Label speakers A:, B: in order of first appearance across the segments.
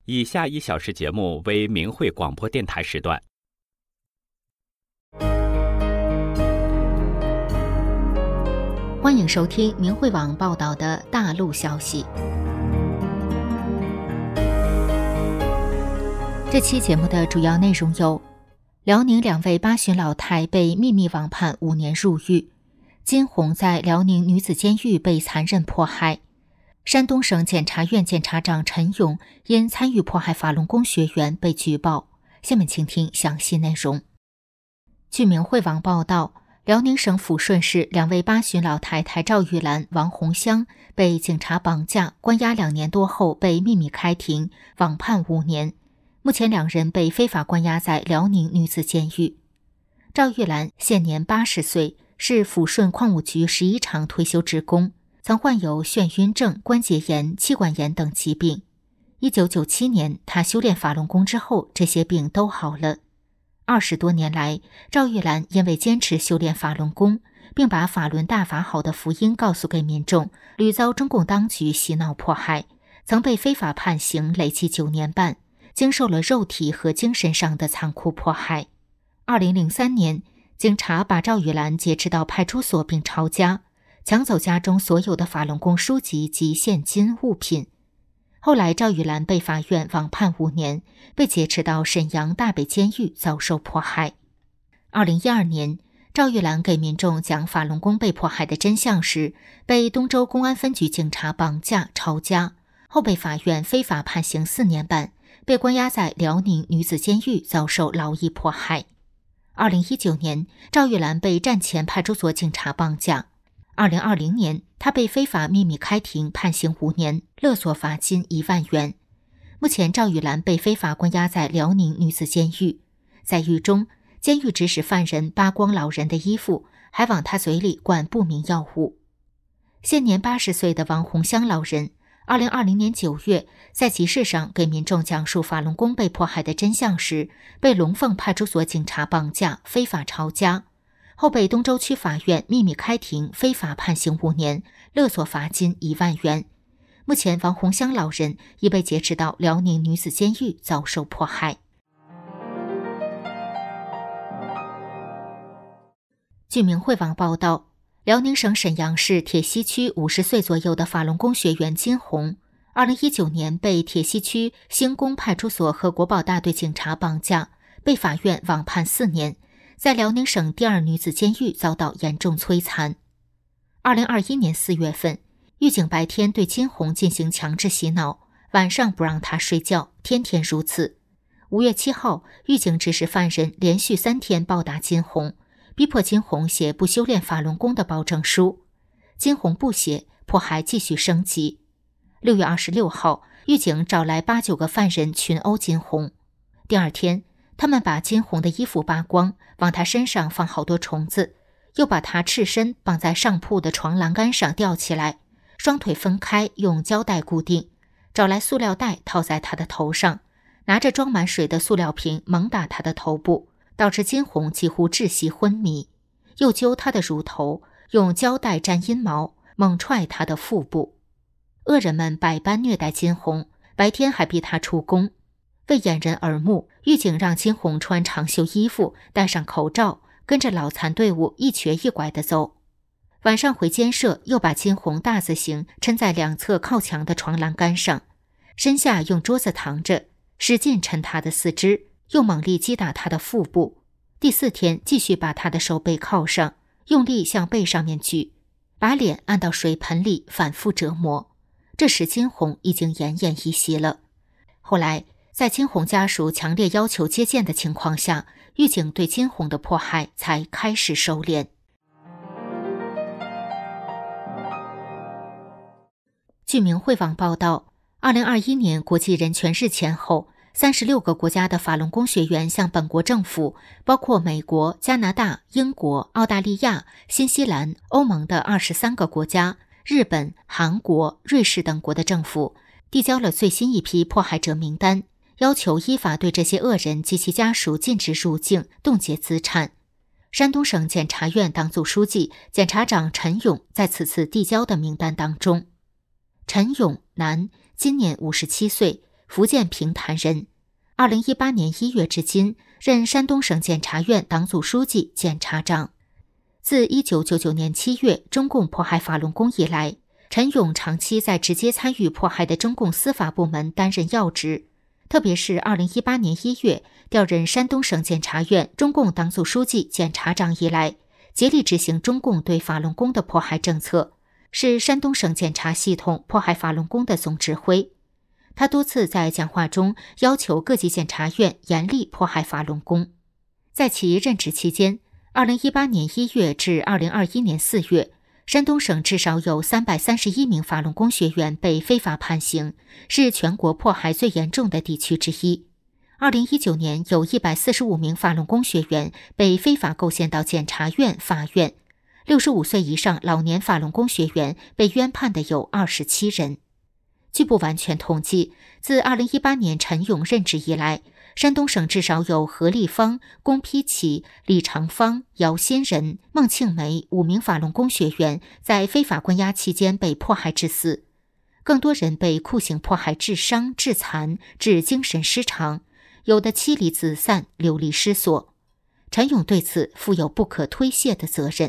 A: 以下1小时节目为明慧广播电台时段。
B: 欢迎收听明慧网报道的大陆消息。这期节目的主要内容有：辽宁2位8旬老太被秘密网判5年入狱；金红在辽宁女子监狱被残忍迫害；山东省检察院检察长陈勇因参与迫害法轮功学员被举报。下面请听详细内容。据明慧网报道，辽宁省抚顺市2位8旬老太太赵玉兰、王红香被警察绑架关押2年多后被秘密开庭，网判5年。目前2人被非法关押在辽宁女子监狱。赵玉兰现年80岁，是抚顺矿务局11厂退休职工，曾患有眩晕症、关节炎、气管炎等疾病。1997年，她修炼法轮功之后，这些病都好了。20多年来，赵玉兰因为坚持修炼法轮功，并把法轮大法好的福音告诉给民众，屡遭中共当局洗脑迫害，曾被非法判刑累计9年半，经受了肉体和精神上的残酷迫害。2003年，警察把赵玉兰劫持到派出所并抄家，抢走家中所有的法轮功书籍及现金物品。后来赵玉兰被法院网判5年，被劫持到沈阳大北监狱遭受迫害。2012年，赵玉兰给民众讲法轮功被迫害的真相时，被东州公安分局警察绑架抄家，后被法院非法判刑4年半，被关押在辽宁女子监狱遭受劳役迫害。2019年，赵玉兰被站前派出所警察绑架。2020年，她被非法秘密开庭判刑5年，勒索罚金1万元。目前赵玉兰被非法关押在辽宁女子监狱，在狱中，监狱指使犯人扒光老人的衣服，还往他嘴里灌不明药物。现年80岁的王红香老人2020年9月，在集市上给民众讲述法轮功被迫害的真相时，被龙凤派出所警察绑架，非法抄家，后被东州区法院秘密开庭，非法判刑5年，勒索罚金1万元。目前王红香老人已被劫持到辽宁女子监狱遭受迫害。据明慧网报道，辽宁省沈阳市铁西区50岁左右的法轮功学员金红，2019年被铁西区兴工派出所和国保大队警察绑架，被法院网判4年，在辽宁省第2女子监狱遭到严重摧残。2021年4月份，狱警白天对金红进行强制洗脑，晚上不让她睡觉，天天如此。5月7号，狱警指使犯人连续3天暴打金红，逼迫金红写不修炼法轮功的保证书。金红不写，迫害继续升级。6月26号，狱警找来8、9个犯人群殴金红。第2天，他们把金红的衣服扒光，往他身上放好多虫子，又把他赤身绑在上铺的床栏杆上吊起来，双腿分开用胶带固定，找来塑料袋套在他的头上，拿着装满水的塑料瓶猛打他的头部，导致金红几乎窒息昏迷，又揪他的乳头，用胶带粘阴毛，猛踹他的腹部。恶人们百般虐待金红，白天还逼他出宫。为掩人耳目，狱警让金红穿长袖衣服，戴上口罩，跟着脑残队伍一瘸一拐地走。晚上回监舍，又把金红大字形抻在2侧靠墙的床栏杆上，身下用桌子扛着，使劲抻他的四肢，又猛力击打他的腹部。第4天，继续把他的手背铐上，用力向背上面举，把脸按到水盆里反复折磨。这时金红已经奄奄一息了。后来在金红家属强烈要求接见的情况下，狱警对金红的迫害才开始收敛。据明慧网报道，2021年国际人权日前后，36个国家的法轮功学员向本国政府，包括美国、加拿大、英国、澳大利亚、新西兰、欧盟的23个国家、日本、韩国、瑞士等国的政府，递交了最新一批迫害者名单，要求依法对这些恶人及其家属禁止入境、冻结资产。山东省检察院党组书记、检察长陈勇在此次递交的名单当中。陈勇，男，今年57岁， 福建平潭人。2018年1月至今，任山东省检察院党组书记、检察长。自1999年7月中共迫害法轮功以来，陈勇长期在直接参与迫害的中共司法部门担任要职，特别是2018年1月调任山东省检察院中共党组书记、检察长以来，竭力执行中共对法轮功的迫害政策，是山东省检察系统迫害法轮功的总指挥。他多次在讲话中要求各级检察院严厉迫害法轮功。在其任职期间，2018年1月至2021年4月，山东省至少有331名法轮功学员被非法判刑，是全国迫害最严重的地区之一。2019年有145名法轮功学员被非法构陷到检察院、法院，65岁以上老年法轮功学员被冤判的有27人。据不完全统计，自2018年陈勇任职以来，山东省至少有何立芳、龚丕启、李长芳、姚新仁、孟庆梅5名法轮功学员在非法关押期间被迫害致死，更多人被酷刑迫害致伤、致残、致精神失常，有的妻离子散、流离失所。陈勇对此负有不可推卸的责任。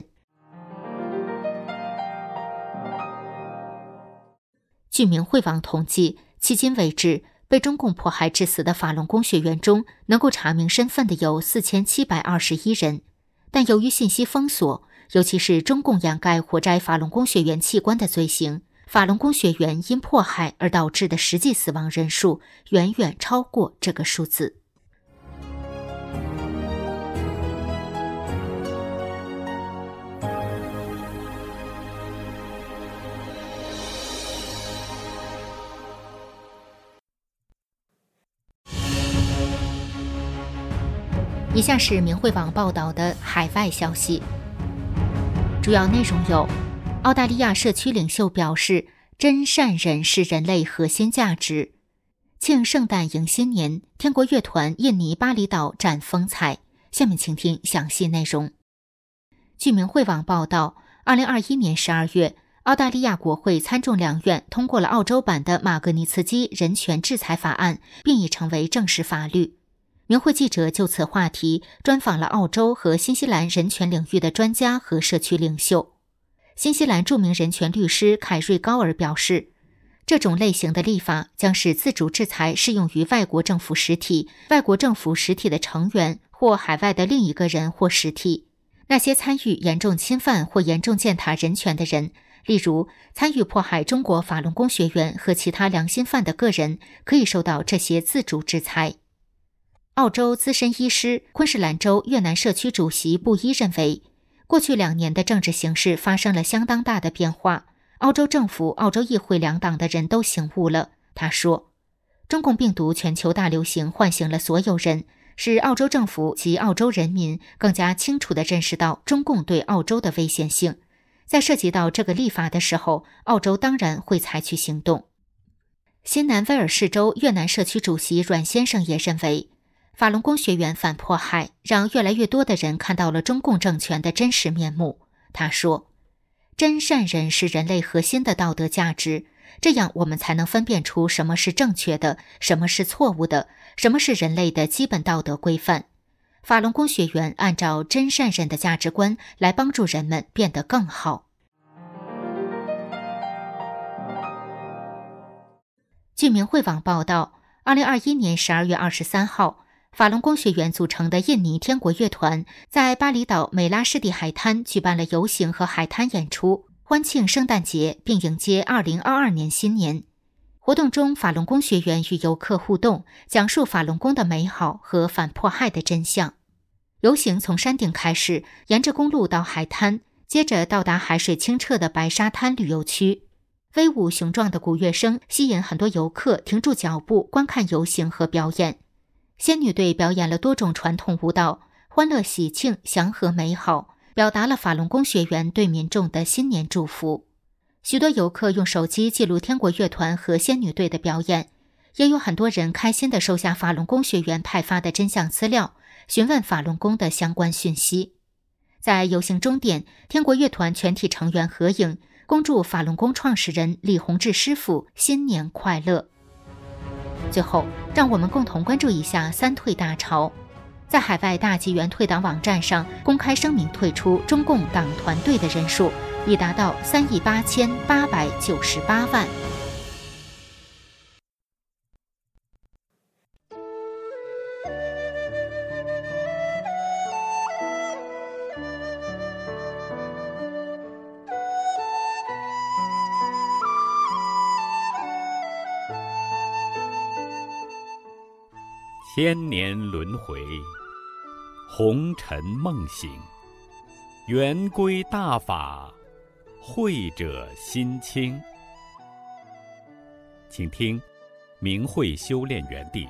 B: 据明慧网统计，迄今为止，被中共迫害致死的法轮功学员中，能够查明身份的有4721人。但由于信息封锁，尤其是中共掩盖活摘法轮功学员器官的罪行，法轮功学员因迫害而导致的实际死亡人数远远超过这个数字。以下是明慧网报道的海外消息，主要内容有：澳大利亚社区领袖表示，真善忍是人类核心价值；庆圣诞迎新年，天国乐团印尼巴厘岛展风采。下面请听详细内容。据明慧网报道，2021年12月，澳大利亚国会参众两院通过了澳洲版的马格尼茨基人权制裁法案，并已成为正式法律。明慧记者就此话题专访了澳洲和新西兰人权领域的专家和社区领袖。新西兰著名人权律师凯瑞高尔表示，这种类型的立法将使自主制裁适用于外国政府实体、外国政府实体的成员或海外的另一个人或实体。那些参与严重侵犯或严重践踏人权的人，例如参与迫害中国法轮功学员和其他良心犯的个人，可以受到这些自主制裁。澳洲资深医师、昆士兰州越南社区主席布伊认为，过去2年的政治形势发生了相当大的变化，澳洲政府、澳洲议会两党的人都醒悟了。他说，中共病毒全球大流行唤醒了所有人，使澳洲政府及澳洲人民更加清楚地认识到中共对澳洲的危险性。在涉及到这个立法的时候，澳洲当然会采取行动。新南威尔士州越南社区主席阮先生也认为，法轮功学员反迫害让越来越多的人看到了中共政权的真实面目。他说，真善忍是人类核心的道德价值，这样我们才能分辨出什么是正确的，什么是错误的，什么是人类的基本道德规范。法轮功学员按照真善忍的价值观来帮助人们变得更好。据明慧网报道，2021年12月23号，法轮功学员组成的印尼天国乐团在巴厘岛美拉湿地海滩举办了游行和海滩演出，欢庆圣诞节并迎接2022年新年。活动中，法轮功学员与游客互动，讲述法轮功的美好和反迫害的真相。游行从山顶开始，沿着公路到海滩，接着到达海水清澈的白沙滩旅游区。威武雄壮的鼓乐声吸引很多游客停住脚步观看游行和表演。仙女队表演了多种传统舞蹈，欢乐喜庆，祥和美好，表达了法轮功学员对民众的新年祝福。许多游客用手机记录天国乐团和仙女队的表演，也有很多人开心地收下法轮功学员派发的真相资料，询问法轮功的相关讯息。在游行终点，天国乐团全体成员合影，恭祝法轮功创始人李洪志师傅新年快乐。 最后，让我们共同关注一下三退大潮。在海外大纪元退党网站上公开声明退出中共党团队的人数已达到3.8898万。
A: 千年轮回，红尘梦醒，圆规大法，慧者心清。请听明慧修炼园地。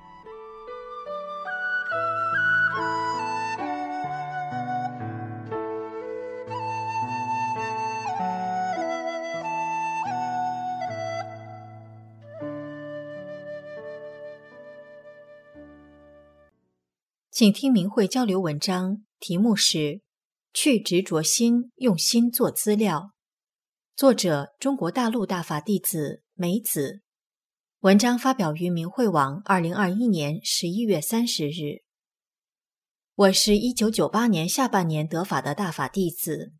C: 请听明慧交流文章，题目是去执着心，用心做资料。作者：中国大陆大法弟子梅子。文章发表于明慧网2021年11月30日。我是1998年下半年得法的大法弟子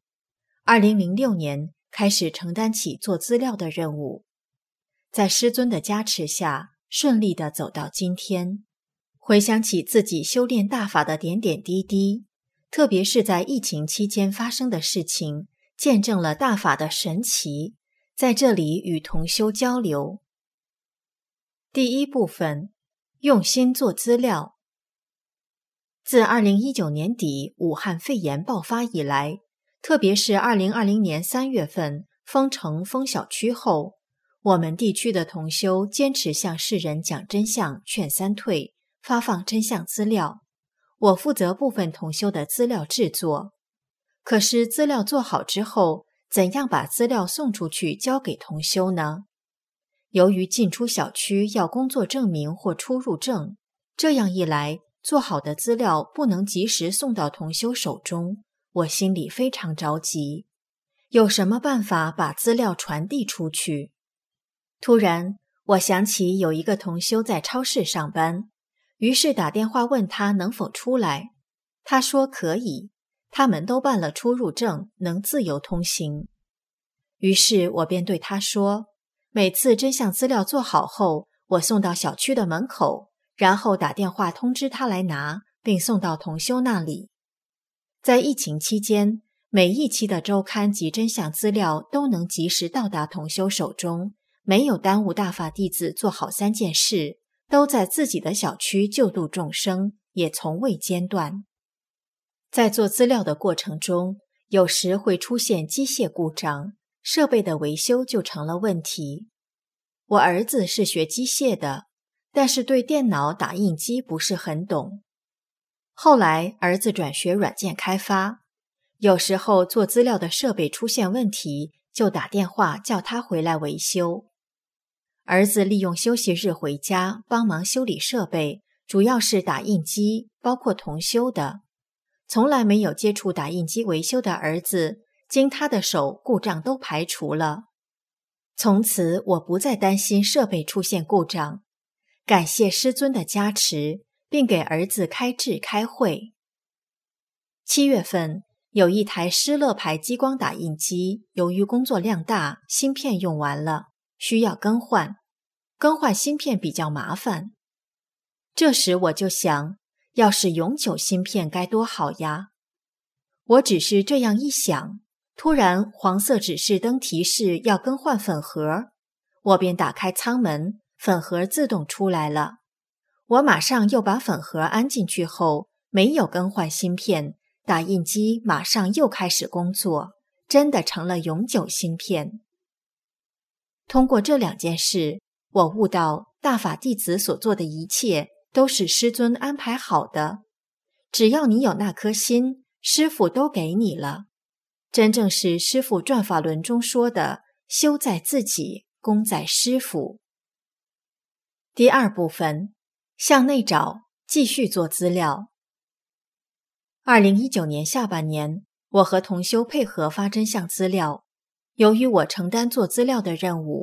C: ，2006年开始承担起做资料的任务，在师尊的加持下，顺利地走到今天。回想起自己修炼大法的点点滴滴，特别是在疫情期间发生的事情，见证了大法的神奇，在这里与同修交流。第一部分，用心做资料。自2019年底武汉肺炎爆发以来，特别是2020年3月份封城封小区后，我们地区的同修坚持向世人讲真相，劝三退，发放真相资料，我负责部分同修的资料制作。可是资料做好之后，怎样把资料送出去交给同修呢？由于进出小区要工作证明或出入证，这样一来，做好的资料不能及时送到同修手中，我心里非常着急。有什么办法把资料传递出去？突然，我想起有一个同修在超市上班，于是打电话问他能否出来。他说可以，他们都办了出入证，能自由通行。于是我便对他说，每次真相资料做好后，我送到小区的门口，然后打电话通知他来拿，并送到同修那里。在疫情期间，每一期的周刊及真相资料都能及时到达同修手中，没有耽误大法弟子做好3件事，都在自己的小区救度众生，也从未间断。在做资料的过程中，有时会出现机械故障，设备的维修就成了问题。我儿子是学机械的，但是对电脑打印机不是很懂。后来儿子转学软件开发，有时候做资料的设备出现问题，就打电话叫他回来维修。儿子利用休息日回家帮忙修理设备，主要是打印机，包括同修的。从来没有接触打印机维修的儿子，经他的手，故障都排除了。从此我不再担心设备出现故障，感谢师尊的加持，并给儿子开智开会。7月份，有一台施乐牌激光打印机，由于工作量大，芯片用完了，需要更换。更换芯片比较麻烦。这时我就想，要是永久芯片该多好呀！我只是这样一想，突然黄色指示灯提示要更换粉盒，我便打开舱门，粉盒自动出来了。我马上又把粉盒安进去后，没有更换芯片，打印机马上又开始工作，真的成了永久芯片。通过这2件事，我悟到大法弟子所做的一切都是师尊安排好的，只要你有那颗心，师父都给你了。真正是师父转法轮中说的，修在自己，功在师父。第2部分，向内找，继续做资料。2019年下半年，我和同修配合发真相资料。由于我承担做资料的任务，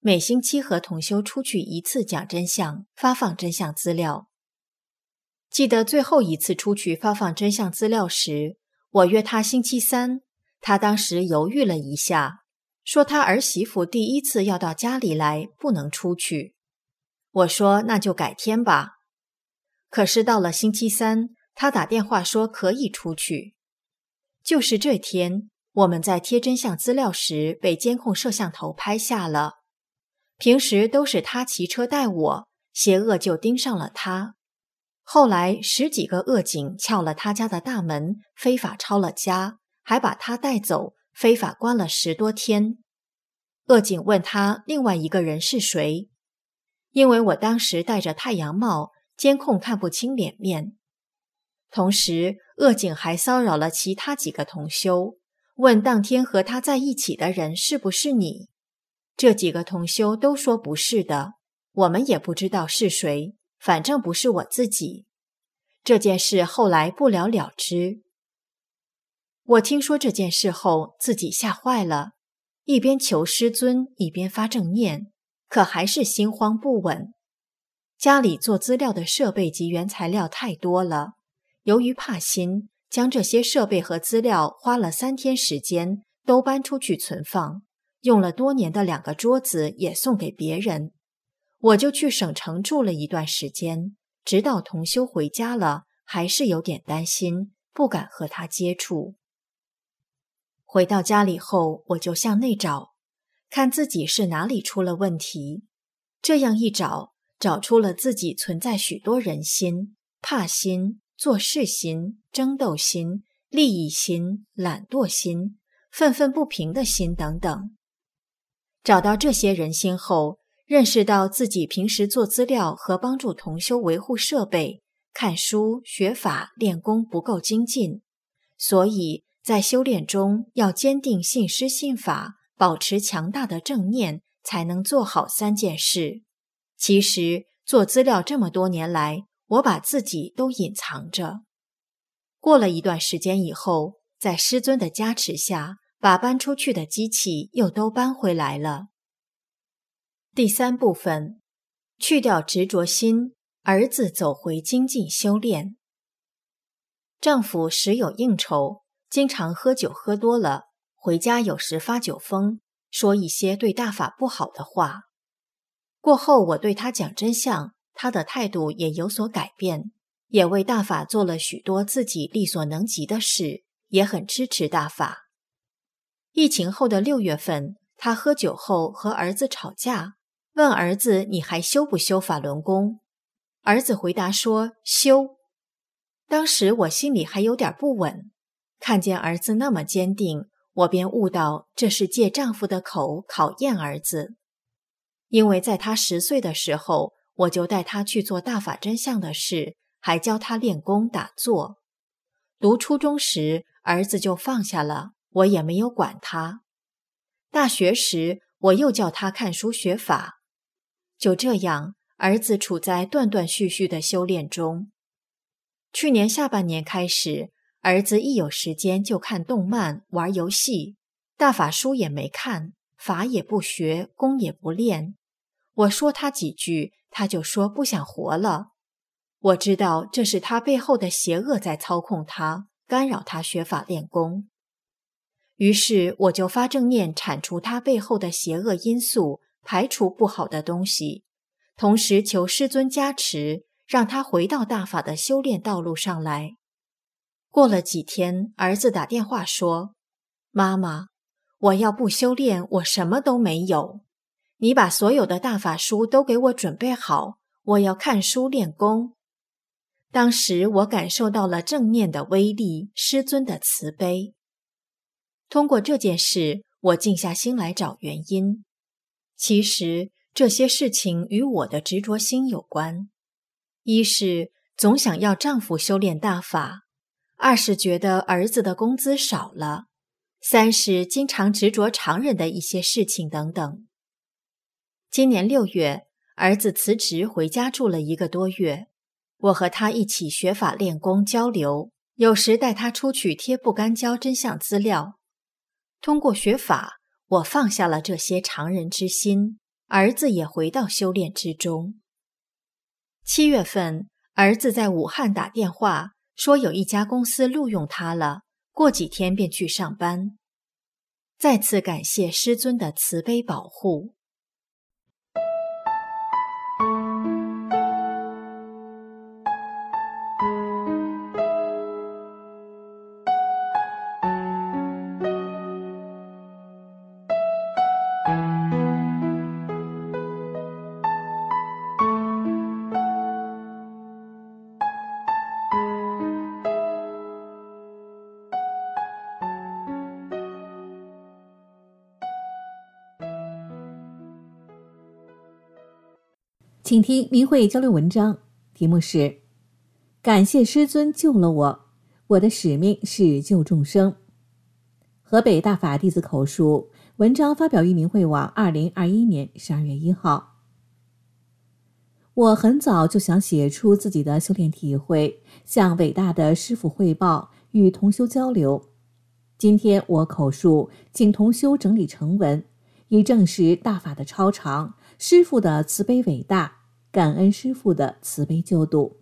C: 每星期和同修出去一次讲真相，发放真相资料。记得最后一次出去发放真相资料时，我约他星期三，他当时犹豫了一下，说他儿媳妇第一次要到家里来，不能出去。我说那就改天吧。可是到了星期三，他打电话说可以出去。就是这天，我们在贴真相资料时被监控摄像头拍下了。平时都是他骑车带我，邪恶就盯上了他。后来10几个恶警撬了他家的大门，非法抄了家，还把他带走，非法关了10多天。恶警问他另外一个人是谁，因为我当时戴着太阳帽，监控看不清脸面。同时，恶警还骚扰了其他几个同修，问当天和他在一起的人是不是你。这几个同修都说不是的，我们也不知道是谁，反正不是我自己。这件事后来不了了之。我听说这件事后，自己吓坏了，一边求师尊，一边发正念，可还是心慌不稳。家里做资料的设备及原材料太多了，由于怕心，将这些设备和资料花了3天时间都搬出去存放，用了多年的2个桌子也送给别人。我就去省城住了一段时间，直到同修回家了，还是有点担心，不敢和他接触。回到家里后，我就向内找，看自己是哪里出了问题。这样一找，找出了自己存在许多人心、怕心、做事心、争斗心、利益心、懒惰心、愤愤不平的心等等。找到这些人心后，认识到自己平时做资料和帮助同修维护设备、看书、学法、练功不够精进，所以在修炼中要坚定信师信法，保持强大的正念，才能做好3件事。其实做资料这么多年来，我把自己都隐藏着。过了一段时间以后，在师尊的加持下，把搬出去的机器又都搬回来了。第3部分，去掉执着心，儿子走回精进修炼。丈夫时有应酬，经常喝酒喝多了，回家有时发酒疯，说一些对大法不好的话。过后我对他讲真相，他的态度也有所改变，也为大法做了许多自己力所能及的事，也很支持大法。疫情后的6月份，他喝酒后和儿子吵架，问儿子你还修不修法轮功？儿子回答说修。当时我心里还有点不稳，看见儿子那么坚定，我便悟到这是借丈夫的口考验儿子。因为在他10岁的时候，我就带他去做大法真相的事，还教他练功打坐。读初中时，儿子就放下了，我也没有管他。大学时，我又叫他看书学法。就这样，儿子处在断断续续的修炼中。去年下半年开始，儿子一有时间就看动漫、玩游戏，大法书也没看，法也不学，功也不练。我说他几句，他就说不想活了。我知道这是他背后的邪恶在操控他，干扰他学法练功。于是我就发正念铲除他背后的邪恶因素，排除不好的东西，同时求师尊加持，让他回到大法的修炼道路上来。过了几天，儿子打电话说，妈妈，我要不修炼，我什么都没有。你把所有的大法书都给我准备好，我要看书练功。当时我感受到了正念的威力，师尊的慈悲。通过这件事，我静下心来找原因。其实这些事情与我的执着心有关。一是总想要丈夫修炼大法，二是觉得儿子的工资少了，三是经常执着常人的一些事情等等。今年6月，儿子辞职回家住了1个多月，我和他一起学法练功交流，有时带他出去贴不干胶真相资料。通过学法，我放下了这些常人之心， 儿子也回到修炼之中。7月份，儿子在武汉打电话说有一家公司录用他了，过几天便去上班。再次感谢师尊的慈悲保护。
D: 请听明慧交流文章，题目是感谢师尊救了我，我的使命是救众生。河北大法弟子口述，文章发表于明慧网2021年12月1号。我很早就想写出自己的修炼体会，向伟大的师父汇报，与同修交流。今天我口述，请同修整理成文，以证实大法的超常，师父的慈悲伟大，感恩师父的慈悲救度。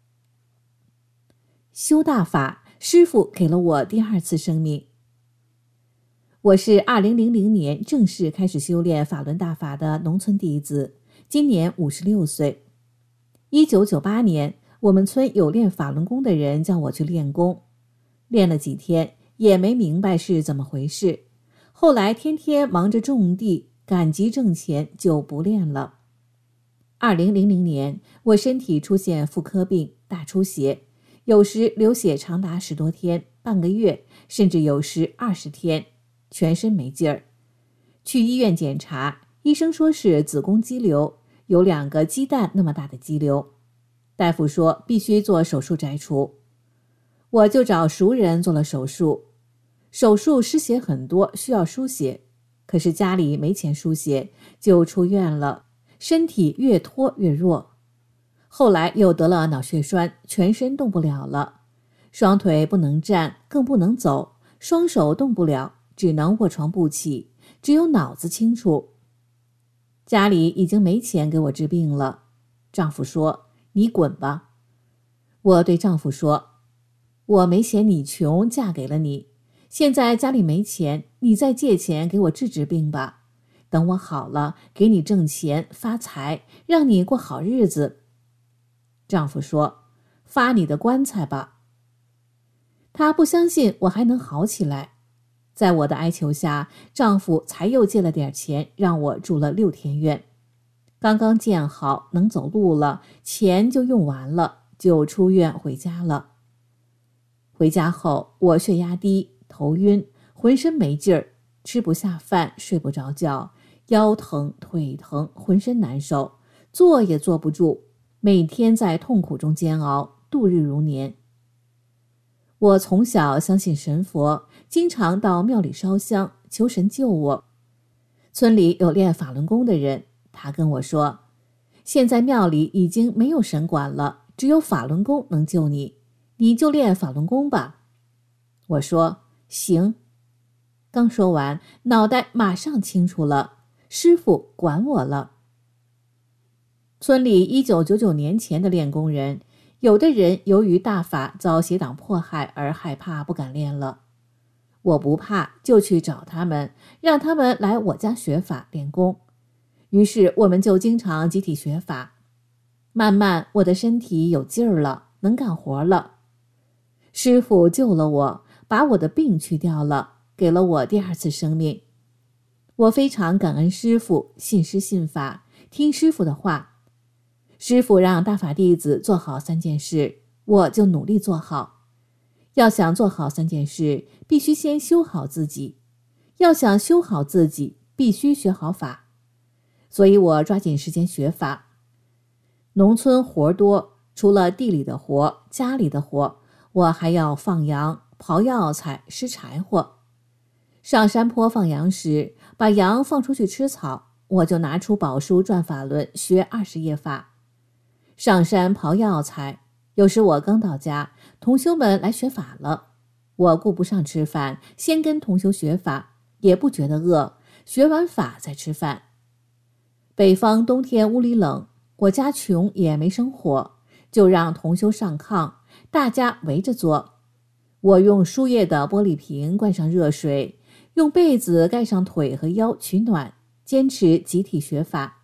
D: 修大法，师父给了我第2次生命。我是2000年正式开始修炼法轮大法的农村弟子，今年56岁。1998年，我们村有练法轮功的人叫我去练功，练了几天也没明白是怎么回事，后来天天忙着种地，赶集挣钱，就不练了。2000年，我身体出现妇科病、大出血，有时流血长达10多天、半个月，甚至有时20天，全身没劲儿。去医院检查，医生说是子宫肌瘤，有2个鸡蛋那么大的肌瘤，大夫说必须做手术摘除。我就找熟人做了手术，手术失血很多，需要输血，可是家里没钱输血，就出院了，身体越拖越弱。后来又得了脑血栓，全身动不了了，双腿不能站，更不能走，双手动不了，只能卧床不起，只有脑子清楚。家里已经没钱给我治病了，丈夫说：“你滚吧。”我对丈夫说：“我没嫌你穷，嫁给了你，现在家里没钱，你再借钱给我治病吧，等我好了，给你挣钱发财，让你过好日子。”丈夫说：“发你的棺材吧。”他不相信我还能好起来，在我的哀求下，丈夫才又借了点钱，让我住了6天院。刚刚建好，能走路了，钱就用完了，就出院回家了。回家后，我血压低，头晕，浑身没劲儿，吃不下饭，睡不着觉，腰疼腿疼，浑身难受，坐也坐不住，每天在痛苦中煎熬，度日如年。我从小相信神佛，经常到庙里烧香，求神救我。村里有练法轮功的人，他跟我说，现在庙里已经没有神管了，只有法轮功能救你，你就练法轮功吧。我说行。刚说完，脑袋马上清楚了，师父管我了。村里1999年前的练功人，有的人由于大法遭邪党迫害而害怕不敢练了。我不怕，就去找他们，让他们来我家学法练功。于是我们就经常集体学法。慢慢我的身体有劲儿了，能干活了。师父救了我，把我的病去掉了，给了我第2次生命。我非常感恩师父，信师信法，听师父的话。师父让大法弟子做好3件事，我就努力做好。要想做好3件事，必须先修好自己。要想修好自己，必须学好法。所以我抓紧时间学法。农村活多，除了地里的活，家里的活，我还要放羊、刨药材、拾柴火。上山坡放羊时，把羊放出去吃草，我就拿出宝书转法轮，学20页法。上山刨药材，有时我刚到家，同修们来学法了，我顾不上吃饭，先跟同修学法，也不觉得饿，学完法再吃饭。 北方冬天屋里冷，我家穷也没生火，就让同修上炕，大家围着坐。我用输液的玻璃瓶灌上热水，用被子盖上腿和腰取暖，坚持集体学法。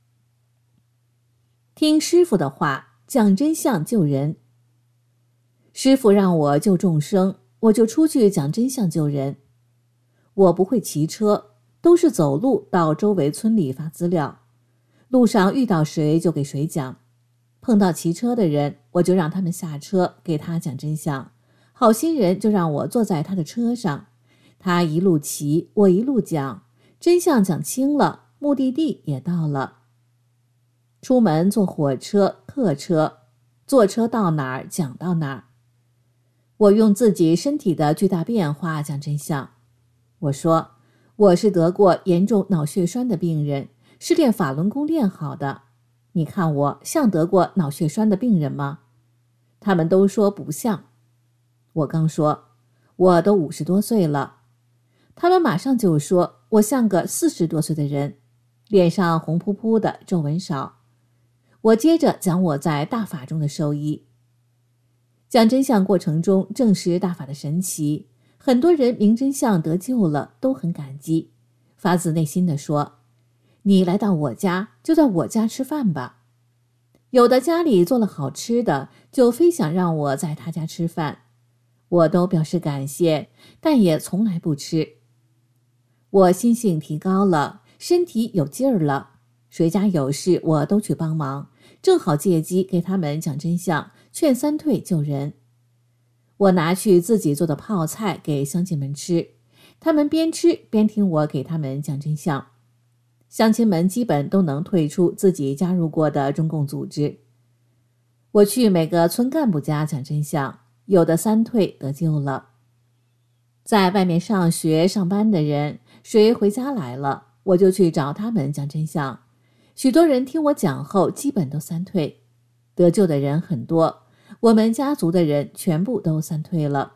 D: 听师父的话，讲真相救人。师父让我救众生，我就出去讲真相救人。我不会骑车，都是走路到周围村里发资料，路上遇到谁就给谁讲，碰到骑车的人，我就让他们下车给他讲真相，好心人就让我坐在他的车上，他一路骑，我一路讲，真相讲清了，目的地也到了。出门坐火车、客车，坐车到哪儿讲到哪儿。我用自己身体的巨大变化讲真相。我说，我是得过严重脑血栓的病人，是练法轮功练好的。你看我像得过脑血栓的病人吗？他们都说不像。我刚说，我都50多岁了。他们马上就说我像个40多岁的人，脸上红扑扑的，皱纹少。我接着讲我在大法中的受益。讲真相过程中证实大法的神奇，很多人明真相得救了，都很感激，发自内心地说，你来到我家就在我家吃饭吧。有的家里做了好吃的，就非想让我在他家吃饭，我都表示感谢，但也从来不吃。我心性提高了，身体有劲儿了，谁家有事我都去帮忙，正好借机给他们讲真相，劝三退救人。我拿去自己做的泡菜给乡亲们吃，他们边吃边听我给他们讲真相。乡亲们基本都能退出自己加入过的中共组织。我去每个村干部家讲真相，有的三退得救了。在外面上学上班的人，谁回家来了，我就去找他们讲真相。许多人听我讲后基本都三退，得救的人很多，我们家族的人全部都三退了。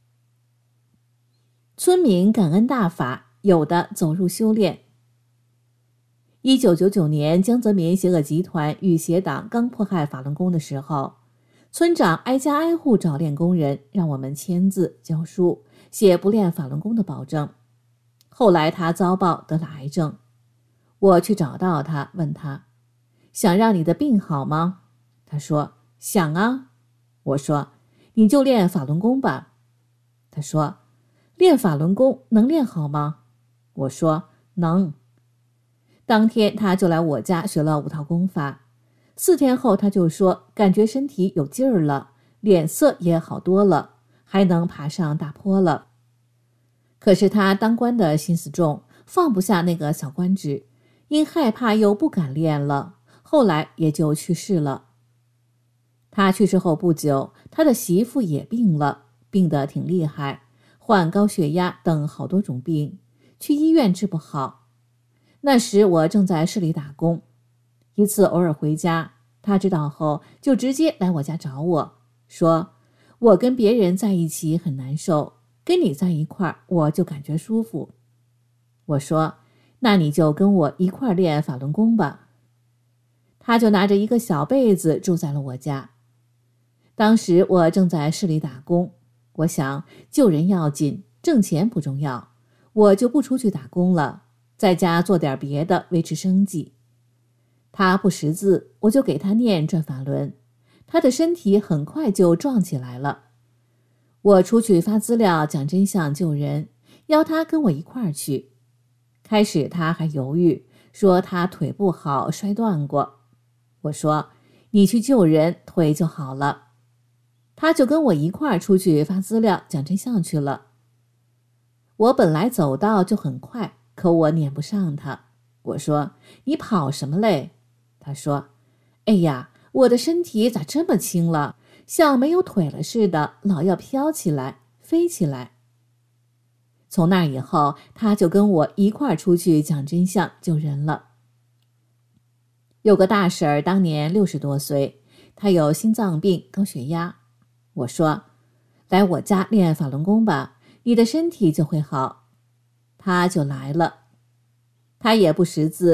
D: 村民感恩大法，有的走入修炼。1999年，江泽民邪恶集团与邪党刚迫害法轮功的时候，村长挨家挨户找练功人，让我们签字教书，写不练法轮功的保证。后来他遭报得了癌症，我去找到他，问他，想让你的病好吗？他说，想啊。我说，你就练法轮功吧。他说，练法轮功能练好吗？我说，能。当天他就来我家学了5套功法，4天后他就说感觉身体有劲儿了，脸色也好多了，还能爬上大坡了。可是他当官的心思重，放不下那个小官职，因害怕又不敢练了，后来也就去世了。他去世后不久，他的媳妇也病了，病得挺厉害，患高血压等好多种病，去医院治不好。那时我正在市里打工，一次偶尔回家，他知道后就直接来我家找我，说我跟别人在一起很难受，跟你在一块儿我就感觉舒服。我说，那你就跟我一块儿练法轮功吧。他就拿着一个小被子住在了我家。当时我正在市里打工，我想救人要紧，挣钱不重要，我就不出去打工了，在家做点别的维持生计。他不识字，我就给他念转法轮，他的身体很快就壮起来了。我出去发资料讲真相救人，邀他跟我一块儿去。开始他还犹豫，说他腿不好，摔断过。我说，你去救人，腿就好了。他就跟我一块儿出去发资料讲真相去了。我本来走道就很快，可我撵不上他。我说，你跑什么嘞？他说，哎呀，我的身体咋这么轻了，像没有腿了似的，老要飘起来飞起来。从那以后，他就跟我一块儿出去讲真相救人了。有个大婶儿当年60多岁，她有心脏病高血压。我说，来我家练法轮功吧，你的身体就会好。他就来了。他也不识字，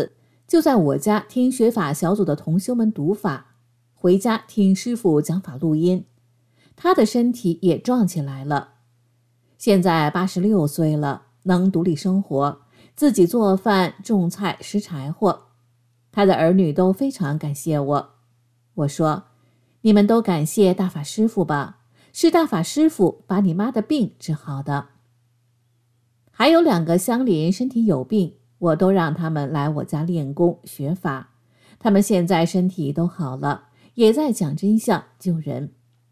D: 就在我家听学法小组的同修们读法，回家听师父讲法录音，他的身体也壮起来了。现在86岁了，能独立生活，自己做饭、种菜、拾柴火。他的儿女都非常感谢我。我说，你们都感谢大法师父吧，是大法师父把你妈的病治好的。还有2个乡邻身体有病，我都让他们来我家练功学法，他们现在身体都好了，也在讲真相救人。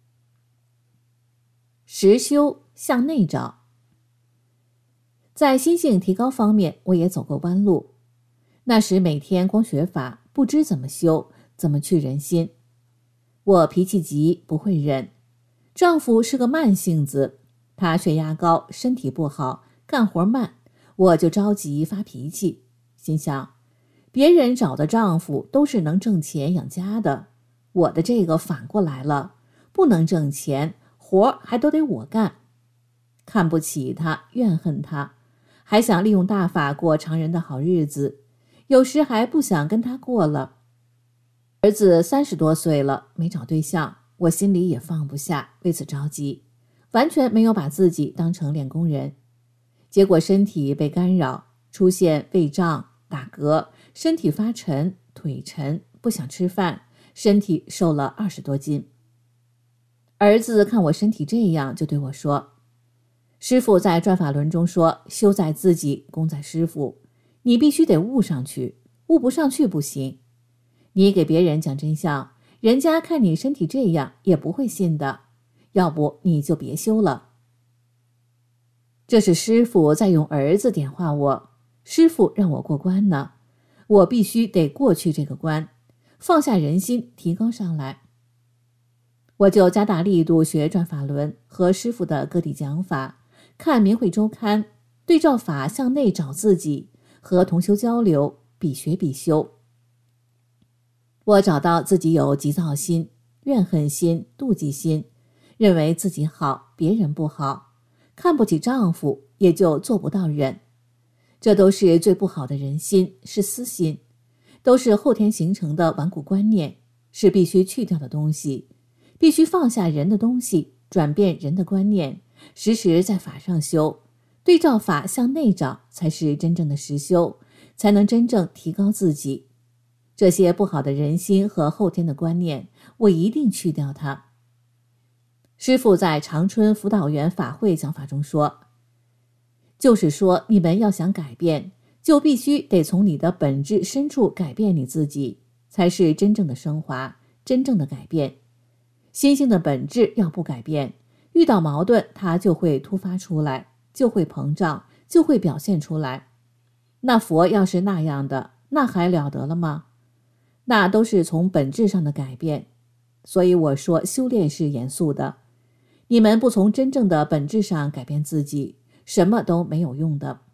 D: 实修向内找。在心性提高方面，我也走过弯路。那时每天光学法，不知怎么修，怎么去人心。我脾气急，不会忍。丈夫是个慢性子，他血压高，身体不好，干活慢，我就着急发脾气。心想，别人找的丈夫都是能挣钱养家的，我的这个反过来了，不能挣钱，活还都得我干。看不起他，怨恨他，还想利用大法过常人的好日子，有时还不想跟他过了。儿子30多岁了，没找对象，我心里也放不下，为此着急，完全没有把自己当成练功人。结果身体被干扰，出现胃胀、打嗝，身体发沉、腿沉，不想吃饭，身体瘦了20多斤。儿子看我身体这样，就对我说，师父在转法轮中说，修在自己，功在师父，你必须得悟上去，悟不上去不行。你给别人讲真相，人家看你身体这样也不会信的，要不你就别修了。这是师父在用儿子点化我，师父让我过关呢，我必须得过去这个关，放下人心，提高上来。我就加大力度学转法轮和师父的各地讲法，看明慧周刊，对照法向内找自己，和同修交流，比学比修。我找到自己有急躁心、怨恨心、妒忌心，认为自己好，别人不好，看不起丈夫，也就做不到忍。这都是最不好的人心，是私心，都是后天形成的顽固观念，是必须去掉的东西，必须放下人的东西，转变人的观念，时时在法上修，对照法向内找，才是真正的实修，才能真正提高自己。这些不好的人心和后天的观念，我一定去掉它。师父在长春辅导员法会讲法中说，就是说你们要想改变，就必须得从你的本质深处改变你自己，才是真正的升华，真正的改变。心性的本质要不改变，遇到矛盾它就会突发出来，就会膨胀，就会表现出来。那佛要是那样的，那还了得了吗？那都是从本质上的改变。所以我说修炼是严肃的，你们不从真正的本质上改变自己，什么都没有用的。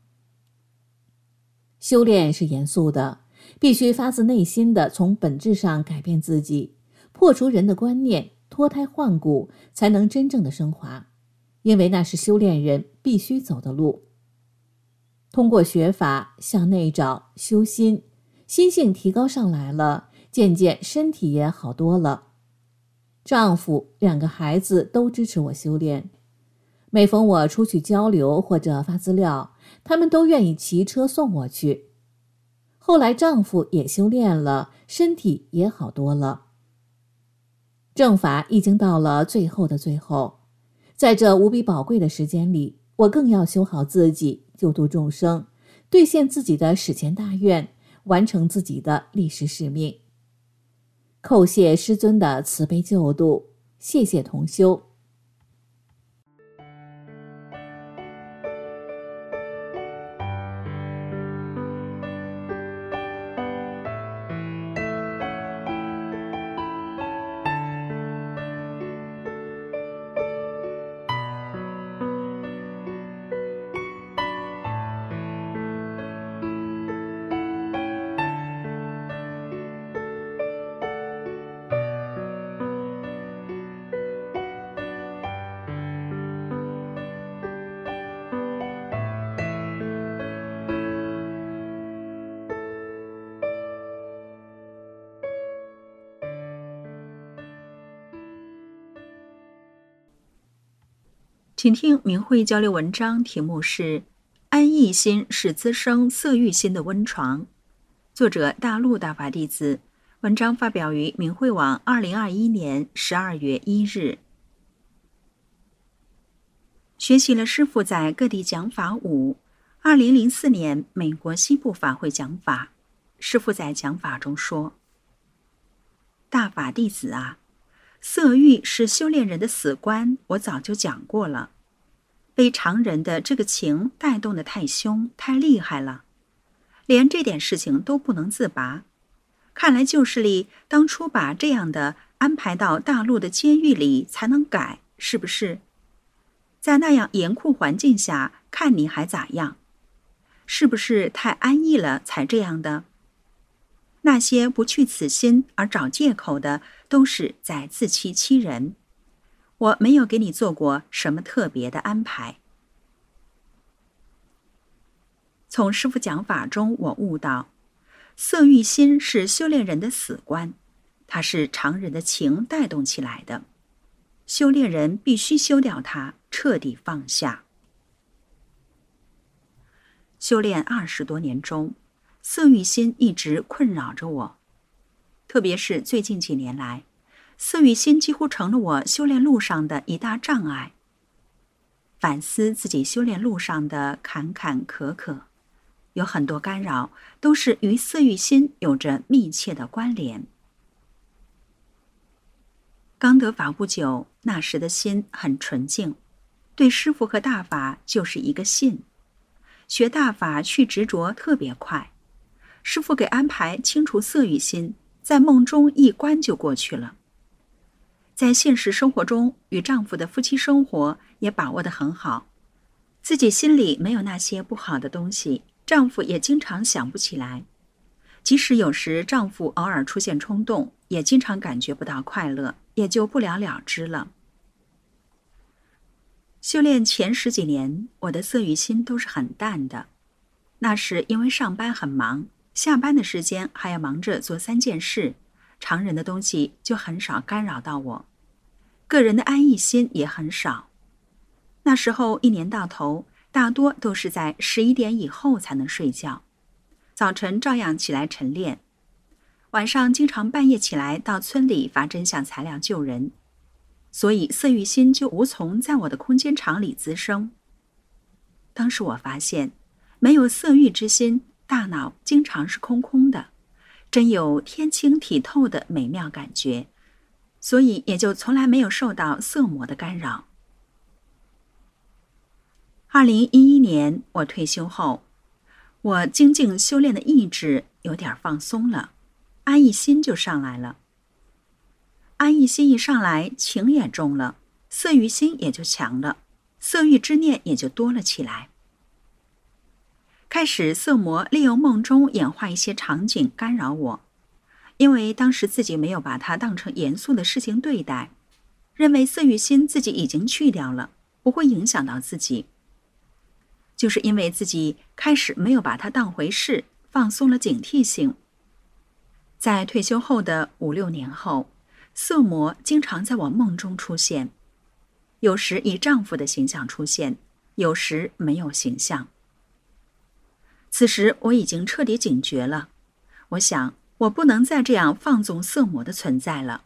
D: 修炼是严肃的，必须发自内心的从本质上改变自己，破除人的观念，脱胎换骨，才能真正的升华，因为那是修炼人必须走的路。通过学法向内找，修心，心性提高上来了，渐渐身体也好多了。丈夫、2个孩子都支持我修炼，每逢我出去交流或者发资料，他们都愿意骑车送我去。后来丈夫也修炼了，身体也好多了。正法已经到了最后的最后，在这无比宝贵的时间里，我更要修好自己，救度众生，兑现自己的史前大愿，完成自己的历史使命。叩谢师尊的慈悲救度，谢谢同修。
C: 请听明慧交流文章，题目是安逸心是滋生色欲心的温床，作者大陆大法弟子，文章发表于明慧网2021年12月1日。学习了师父在各地讲法2004年美国西部法会讲法，师父在讲法中说：大法弟子啊，色欲是修炼人的死关，我早就讲过了。被常人的这个情带动得太凶太厉害了，连这点事情都不能自拔。看来旧势力当初把这样的安排到大陆的监狱里才能改，是不是？在那样严酷环境下，看你还咋样？是不是太安逸了才这样的？那些不去此心而找借口的，都是在自欺欺人。我没有给你做过什么特别的安排。从师父讲法中，我悟到，色欲心是修炼人的死关，它是常人的情带动起来的，修炼人必须修掉它，彻底放下。修炼20多年中，色欲心一直困扰着我，特别是最近几年来，色欲心几乎成了我修炼路上的一大障碍。反思自己修炼路上的坎坎坷坷，有很多干扰都是与色欲心有着密切的关联。刚得法不久，那时的心很纯净，对师父和大法就是一个信。学大法去执着特别快，师父给安排清除色欲心，在梦中一关就过去了。在现实生活中，与丈夫的夫妻生活也把握得很好，自己心里没有那些不好的东西，丈夫也经常想不起来。即使有时丈夫偶尔出现冲动，也经常感觉不到快乐，也就不了了之了。修炼前10几年，我的色欲心都是很淡的。那时因为上班很忙，下班的时间还要忙着做3件事，常人的东西就很少干扰到我，个人的安逸心也很少。那时候一年到头，大多都是在11点以后才能睡觉，早晨照样起来晨练，晚上经常半夜起来到村里发真相材料救人，所以色欲心就无从在我的空间场里滋生。当时我发现，没有色欲之心，大脑经常是空空的，真有天清体透的美妙感觉，所以也就从来没有受到色魔的干扰。2011年我退休后，我精进修炼的意志有点放松了，安逸心就上来了。安逸心一上来，情也重了，色欲心也就强了，色欲之念也就多了起来。开始色魔利用梦中演化一些场景干扰我，因为当时自己没有把它当成严肃的事情对待，认为色欲心自己已经去掉了，不会影响到自己。就是因为自己开始没有把它当回事，放松了警惕性。在退休后的5、6年后，色魔经常在我梦中出现，有时以丈夫的形象出现，有时没有形象。此时我已经彻底警觉了，我想我不能再这样放纵色魔的存在了。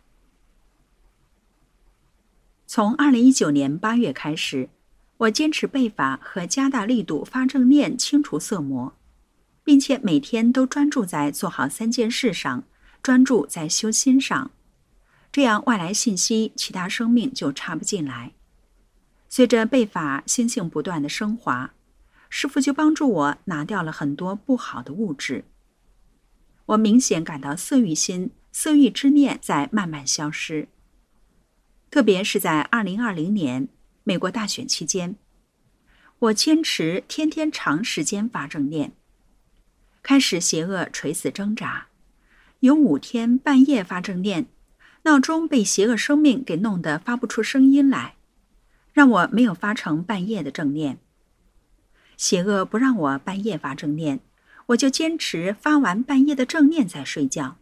C: 从2019年8月开始，我坚持背法和加大力度发正念清除色魔，并且每天都专注在做好3件事上，专注在修心上，这样外来信息其他生命就插不进来。随着背法心性不断的升华，师父就帮助我拿掉了很多不好的物质。我明显感到色欲心、色欲之念在慢慢消失。特别是在2020年美国大选期间，我坚持天天长时间发正念，开始邪恶垂死挣扎，有5天半夜发正念，闹钟被邪恶生命给弄得发不出声音来，让我没有发成半夜的正念。邪恶不让我半夜发正念，我就坚持发完半夜的正念再睡觉。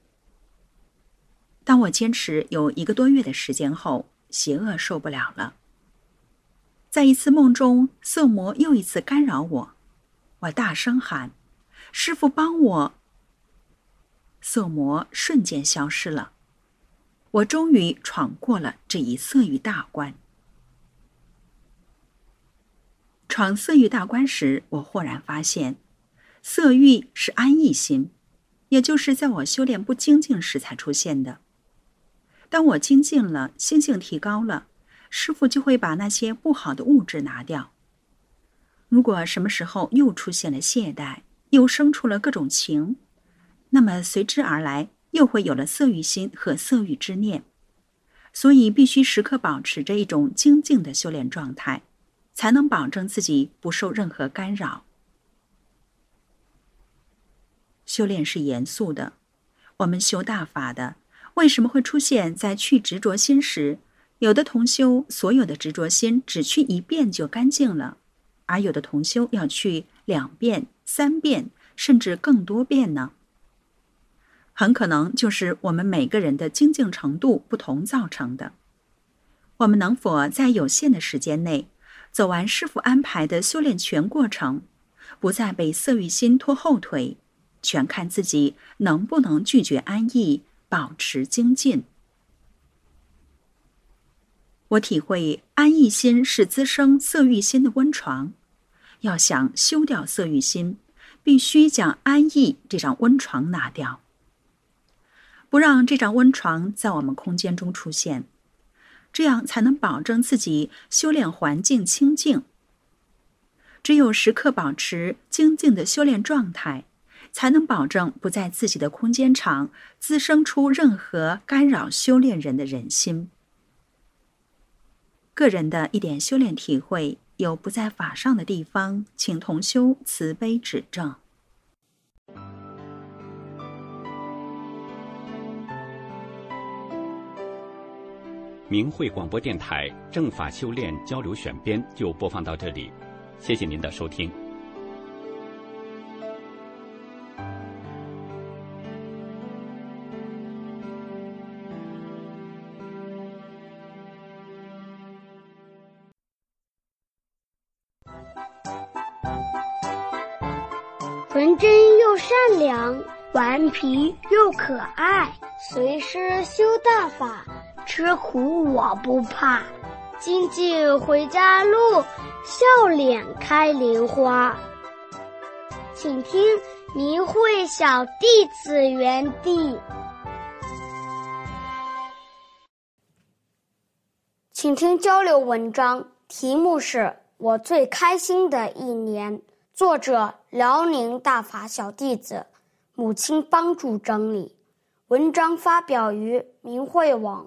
C: 当我坚持有1个多月的时间后，邪恶受不了了。
E: 在一次梦中，色魔又一次干扰我，我大声喊：“师父帮我！”色魔瞬间消失了，我终于闯过了这一色欲大关。闯色欲大关时，我豁然发现，色欲是安逸心，也就是在我修炼不精进时才出现的。当我精进了，心性提高了，师父就会把那些不好的物质拿掉。如果什么时候又出现了懈怠，又生出了各种情，那么随之而来又会有了色欲心和色欲之念。所以必须时刻保持着一种精进的修炼状态，才能保证自己不受任何干扰。修炼是严肃的，我们修大法的，为什么会出现在去执着心时，有的同修所有的执着心只去1遍就干净了，而有的同修要去2遍、3遍，甚至更多遍呢？很可能就是我们每个人的精进程度不同造成的。我们能否在有限的时间内走完师父安排的修炼全过程，不再被色欲心拖后腿，全看自己能不能拒绝安逸，保持精进。我体会安逸心是滋生色欲心的温床，要想修掉色欲心，必须将安逸这张温床拿掉，不让这张温床在我们空间中出现，这样才能保证自己修炼环境清净。只有时刻保持精进的修炼状态，才能保证不在自己的空间场滋生出任何干扰修炼人的人心。个人的一点修炼体会，有不在法上的地方，请同修慈悲指正。
A: 明慧广播电台正法修炼交流选编就播放到这里，谢谢您的收听。
F: 纯真又善良，顽皮又可爱，随师修大法，吃苦我不怕。精进回家路，笑脸开莲花。请听明慧小弟子园地。请听交流文章，题目是我最开心的一年，作者辽宁大法小弟子，母亲帮助整理。文章发表于明慧网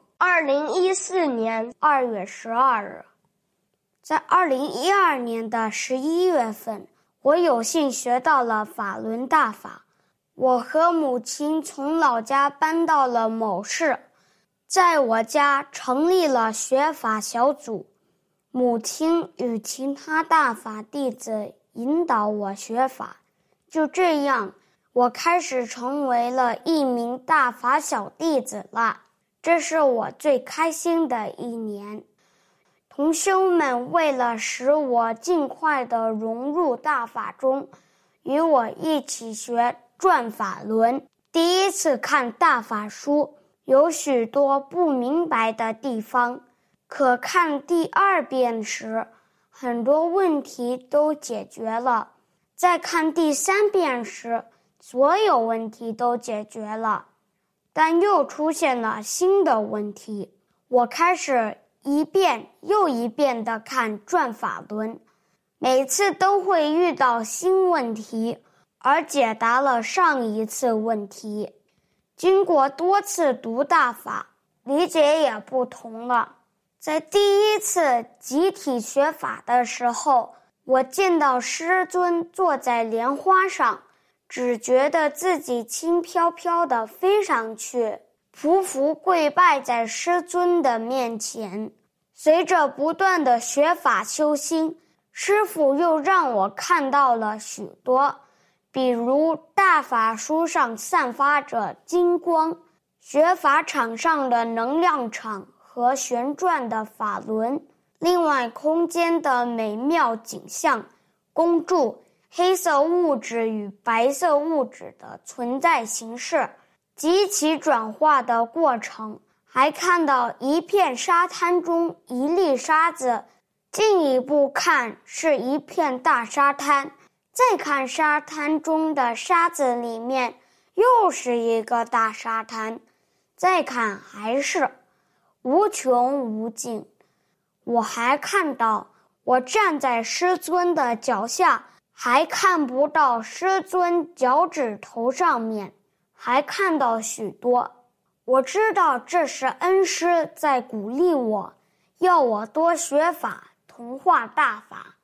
F: 2014年2月12日。在2012年的11月份，我有幸学到了法轮大法。我和母亲从老家搬到了某市，在我家成立了学法小组，母亲与其他大法弟子引导我学法。就这样，我开始成为了一名大法小弟子了。这是我最开心的一年。同修们为了使我尽快地融入大法中，与我一起学转法轮。第一次看大法书，有许多不明白的地方，可看第2遍时，很多问题都解决了。再看第3遍时，所有问题都解决了，但又出现了新的问题。我开始一遍又一遍地看转法轮，每次都会遇到新问题，而解答了上一次问题。经过多次读大法，理解也不同了。在第一次集体学法的时候，我见到师尊坐在莲花上，只觉得自己轻飘飘地飞上去，匍匐跪拜在师尊的面前。随着不断的学法修心，师父又让我看到了许多，比如大法书上散发着金光，学法场上的能量场和旋转的法轮， 另外，空间的美妙景象，公注黑色物质与白色物质的存在形式及其转化的过程，还看到一片沙滩中一粒沙子，进一步看是一片大沙滩，再看沙滩中的沙子里面又是一个大沙滩，再看还是无穷无尽。我还看到我站在师尊的脚下，还看不到师尊脚趾头上面，还看到许多。我知道这是恩师在鼓励我，要我多学法，同化大法。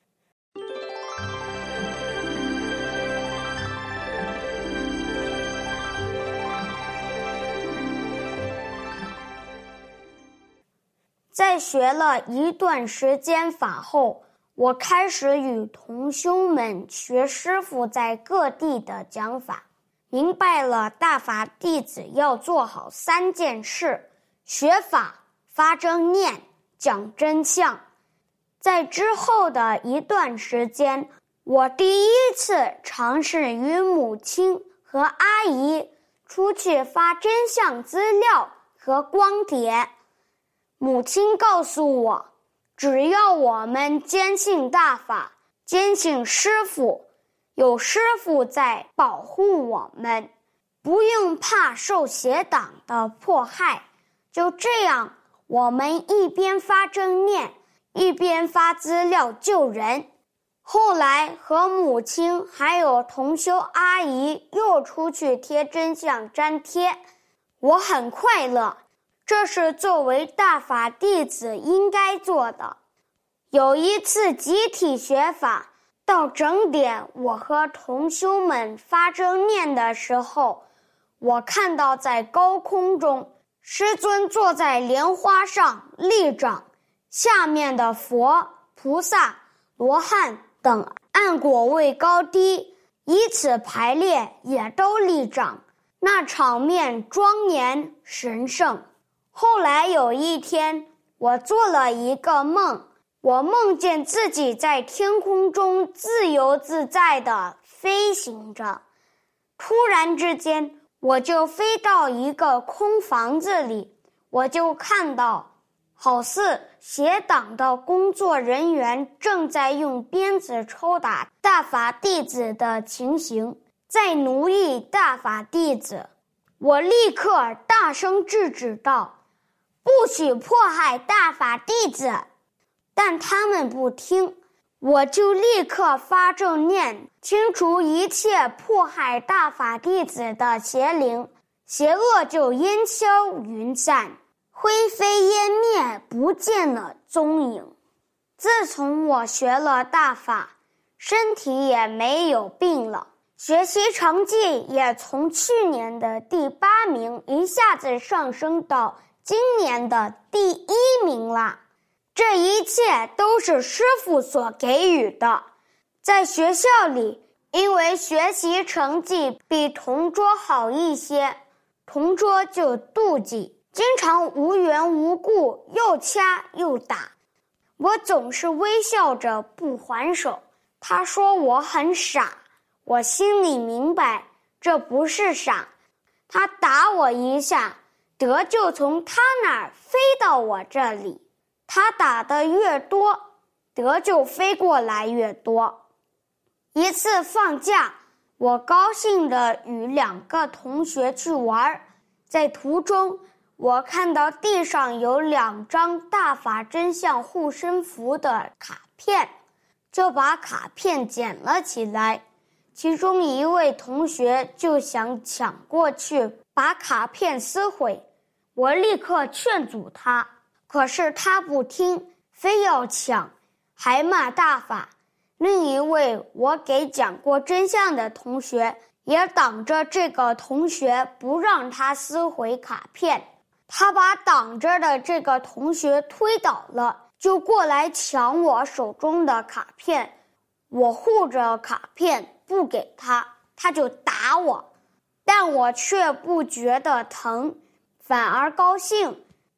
F: 在学了一段时间法后，我开始与同修们学师父在各地的讲法，明白了大法弟子要做好3件事：学法、发正念、讲真相。在之后的一段时间，我第一次尝试与母亲和阿姨出去发真相资料和光碟。母亲告诉我，只要我们坚信大法，坚信师父，有师父在保护我们，不用怕受邪党的迫害。就这样，我们一边发正念，一边发资料救人。后来和母亲还有同修阿姨又出去贴真相粘贴，我很快乐。这是作为大法弟子应该做的。有一次集体学法，到整点我和同修们发正念的时候，我看到在高空中，师尊坐在莲花上立掌，下面的佛、菩萨、罗汉等按果位高低以此排列也都立掌，那场面庄严神圣。后来有一天，我做了一个梦，我梦见自己在天空中自由自在地飞行着。突然之间，我就飞到一个空房子里，我就看到好似邪党的工作人员正在用鞭子抽打大法弟子的情形，在奴役大法弟子。我立刻大声制止道，不许迫害大法弟子，但他们不听，我就立刻发正念，清除一切迫害大法弟子的邪灵，邪恶就烟消云散，灰飞烟灭，不见了踪影。自从我学了大法，身体也没有病了，学习成绩也从去年的第8名一下子上升到今年的第1名啦。这一切都是师父所给予的。在学校里，因为学习成绩比同桌好一些，同桌就妒忌，经常无缘无故又掐又打。我总是微笑着不还手。他说我很傻，我心里明白这不是傻。他打我一下，德就从他那儿飞到我这里，他打得越多，德就飞过来越多。一次放假，我高兴地与2个同学去玩，在途中，我看到地上有2张大法真相护身符的卡片，就把卡片捡了起来。其中一位同学就想抢过去把卡片撕毁，我立刻劝阻他，可是他不听，非要抢，还骂大法。另一位我给讲过真相的同学也挡着这个同学，不让他撕毁卡片。他把挡着的这个同学推倒了，就过来抢我手中的卡片。我护着卡片不给他，他就打我，但我却不觉得疼，反而高兴，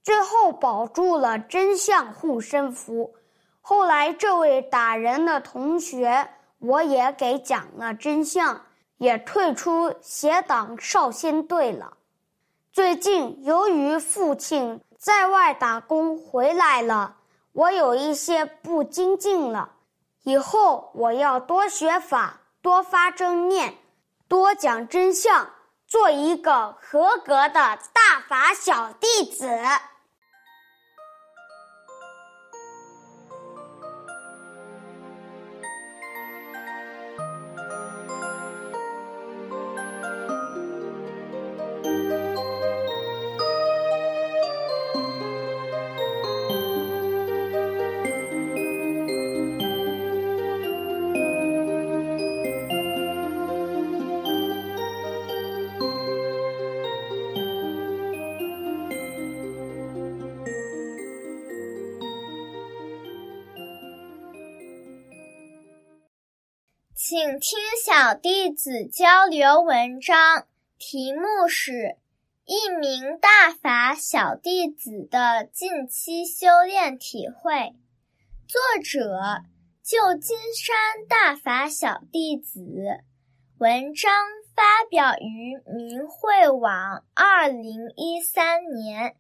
F: 最后保住了真相护身符。后来这位打人的同学，我也给讲了真相，也退出邪党少先队了。最近由于父亲在外打工回来了，我有一些不精进了，以后我要多学法，多发正念，多讲真相，做一个合格的大法小弟子。
G: 请听小弟子交流文章，题目是一名大法小弟子的近期修炼体会，作者旧金山大法小弟子，文章发表于明慧网2013年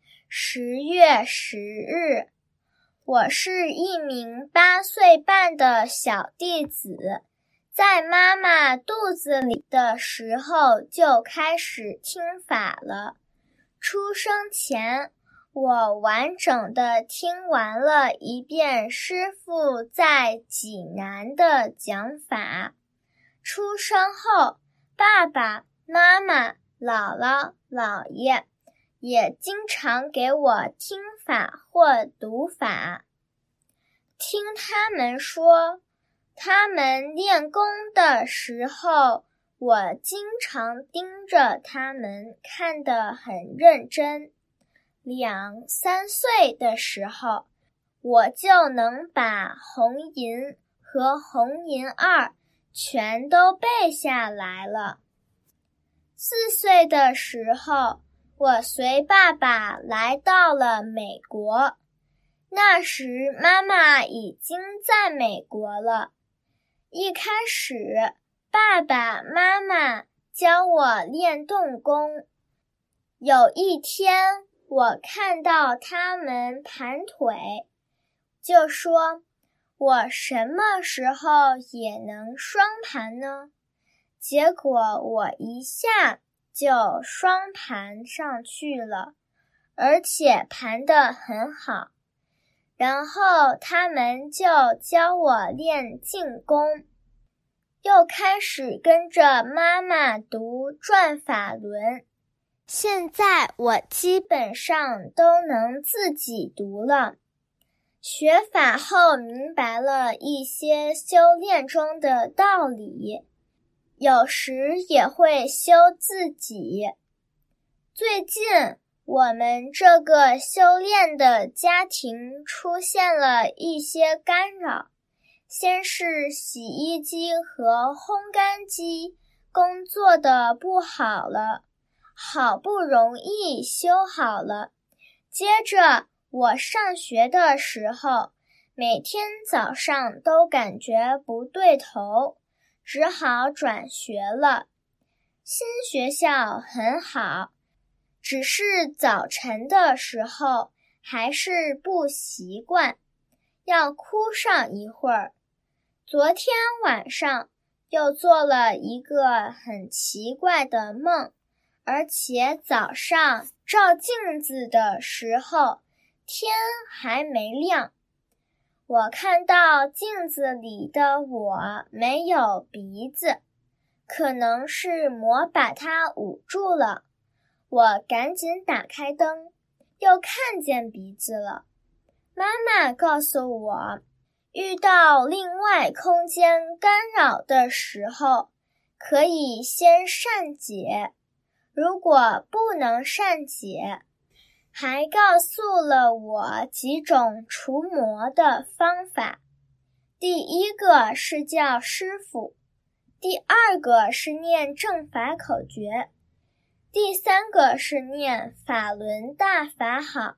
G: 10月10日。我是一名8岁半的小弟子，在妈妈肚子里的时候就开始听法了。出生前，我完整的听完了一遍师父在济南的讲法。出生后，爸爸妈妈、姥姥、姥爷也经常给我听法或读法。听他们说，他们练功的时候，我经常盯着他们看得很认真。2、3岁的时候，我就能把红银和红银2全都背下来了。4岁的时候，我随爸爸来到了美国，那时妈妈已经在美国了。一开始，爸爸妈妈教我练动功。有一天，我看到他们盘腿，就说：“我什么时候也能双盘呢？”结果我一下就双盘上去了，而且盘得很好。然后他们就教我练静功，又开始跟着妈妈读转法轮。现在我基本上都能自己读了。学法后明白了一些修炼中的道理，有时也会修自己。最近我们这个修炼的家庭出现了一些干扰，先是洗衣机和烘干机工作的不好了，好不容易修好了。接着我上学的时候，每天早上都感觉不对头，只好转学了。新学校很好，只是早晨的时候还是不习惯，要哭上一会儿。昨天晚上又做了一个很奇怪的梦，而且早上照镜子的时候，天还没亮。我看到镜子里的我没有鼻子，可能是魔把它捂住了。我赶紧打开灯，又看见鼻子了。妈妈告诉我，遇到另外空间干扰的时候，可以先善解，如果不能善解，还告诉了我几种除魔的方法。第一个是叫师父，第二个是念正法口诀，第三个是念法轮大法好，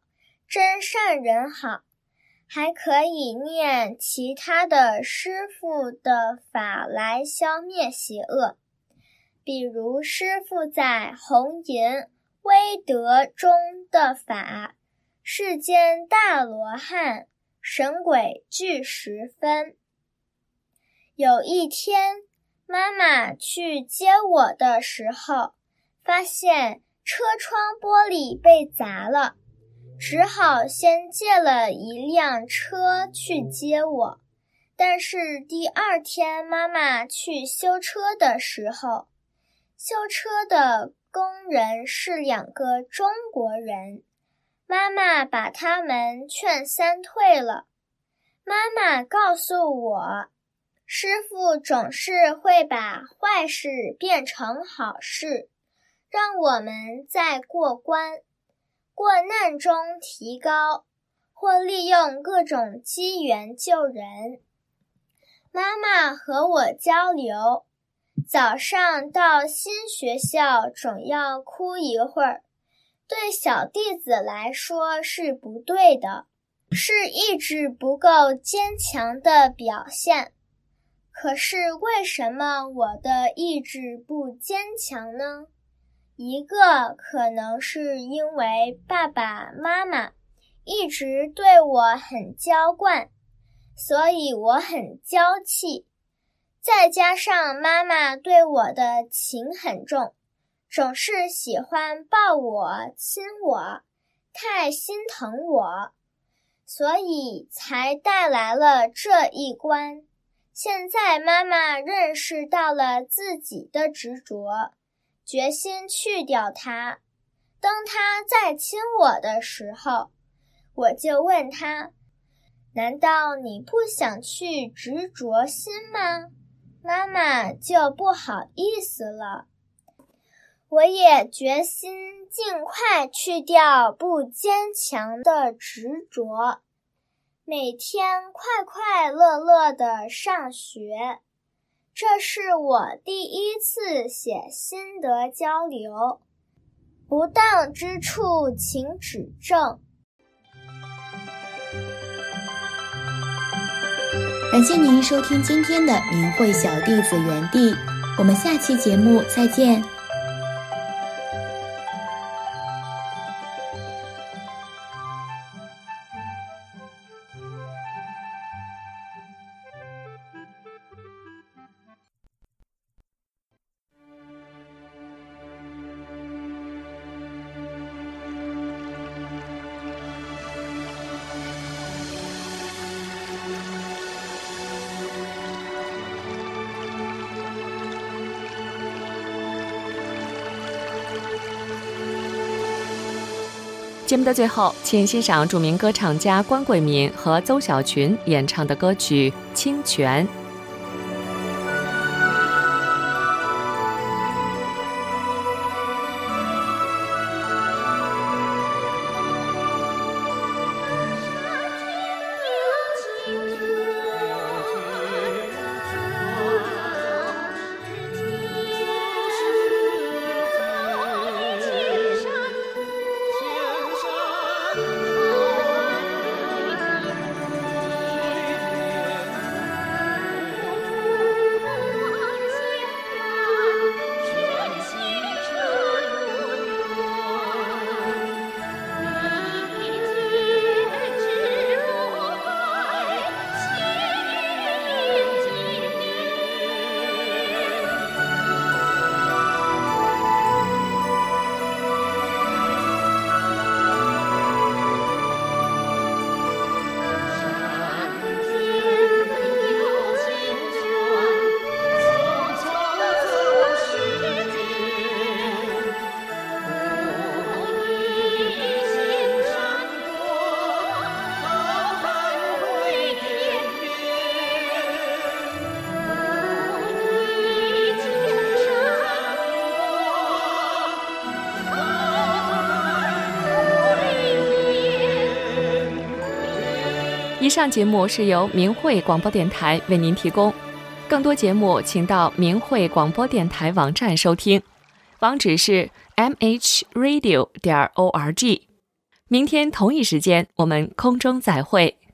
G: 真善人好，还可以念其他的师父的法来消灭邪恶。比如师父在红银威德中的法，世间大罗汉神鬼俱十分。有一天，妈妈去接我的时候，发现车窗玻璃被砸了，只好先借了一辆车去接我。但是第二天妈妈去修车的时候，修车的工人是2个中国人，妈妈把他们劝散退了。妈妈告诉我，师父总是会把坏事变成好事，让我们在过关、过难中提高，或利用各种机缘救人。妈妈和我交流，早上到新学校总要哭一会儿，对小弟子来说是不对的，是意志不够坚强的表现。可是为什么我的意志不坚强呢？一个可能是因为爸爸妈妈一直对我很娇惯，所以我很娇气。再加上妈妈对我的情很重，总是喜欢抱我、亲我，太心疼我，所以才带来了这一关。现在妈妈认识到了自己的执着，决心去掉它。当她再亲我的时候，我就问她，难道你不想去执着心吗？妈妈就不好意思了。我也决心尽快去掉不坚强的执着，每天快快乐乐地上学。这是我第一次写心得交流，不当之处请指正。
B: 感谢您收听今天的明慧小弟子园地，我们下期节目再见。节目的最后，请欣赏著名歌唱家关桂敏和邹小群演唱的歌曲《清泉》。以上节目是由明慧广播电台为您提供，更多节目请到明慧广播电台网站收听，网址是mhradio.org。
H: 明天同一时间我们空中再会。